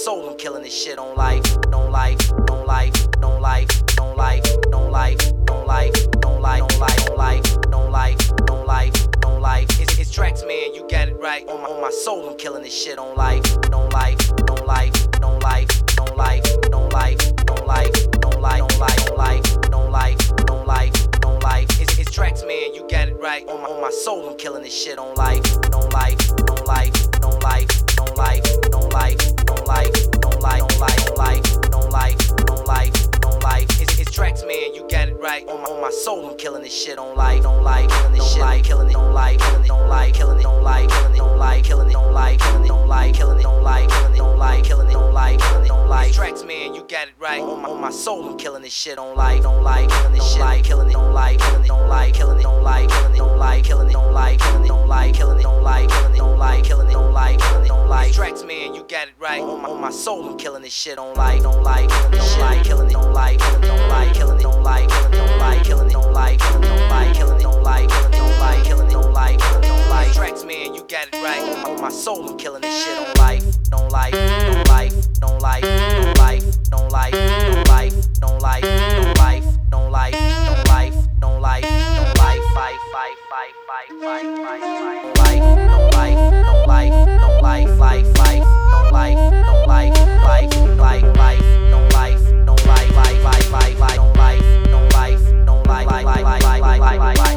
soul, I'm killing this shit on life. Don't life, don't life, don't life, don't life, don't life, don't life, don't life, don't life, don't life, don't life, don't life, don't life. It's tracks, man, you got it right. On my soul, I'm killing this shit on life. Don't life, don't life, don't life, don't life, don't life, don't life, don't life, don't life, don't life, don't life, don't life, don't life. It's tracks, man, you got it right. On my soul, I'm killing this shit on life. Don't life, don't life, don't life, don't life, don't life, don't life, don't life, don't life, don't life, don't life, don't life, don't life. It's tracks, man, you got it right. On my soul, I'm killing this shit on life. Don't like killing this shit, killing it, don't like killing it, don't like killing it, don't like killing it, don't like killing it, don't like killing it, don't like killing it, don't like killing it, don't like killing it, don't like killing it, don't like. Tracks, man, you got it right. On my soul, I'm killing this shit on life. Don't like killing this shit, like killing it, don't like killing it, don't like killing it, don't like killing it, don't like killing it, don't like killing it, don't like killing it, don't like killing it, don't like killing it, don't like killing it, don't like. Tracks, man, you got it right. On my soul, I'm killing this shit on life. Don't like killing it, don't like killing it, don't like killing it, don't like killing it, don't like killing it, don't like killing it, don't like killing it, don't like killing it, don't like killing it, don't like killing it, don't like killing it, don't like. Tracks, man, you got it right. On my soul, I'm killing this shit on life. Don't like, don't like, don't like, don't like, don't like, don't like, don't like, don't like, don't like, don't like, don't like, don't like, fight, fight, fight, fight, fight, fight, fight, fight, don't like, don't like, don't like, fight, fight, don't like, don't like, like, like, like, don't like, don't like, like, like, like, like, don't like, don't like, don't like, like, like, like, like, like, like, like,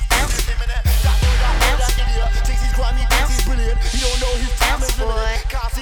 Boy.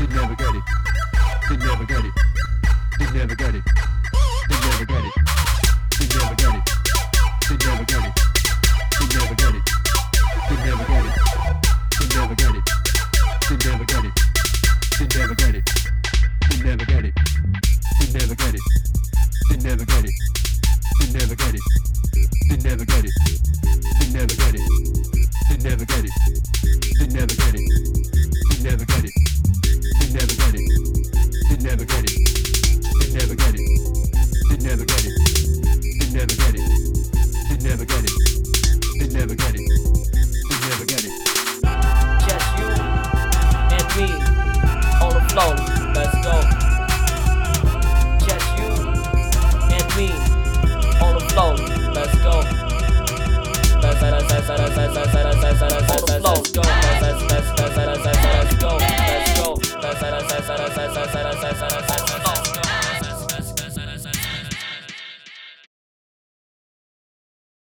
never get it. They never get it. They never get it. They never get it. They never get it. They never get it. They never get it. They never get it. They never get it. They never get it. They never get it. They never get it.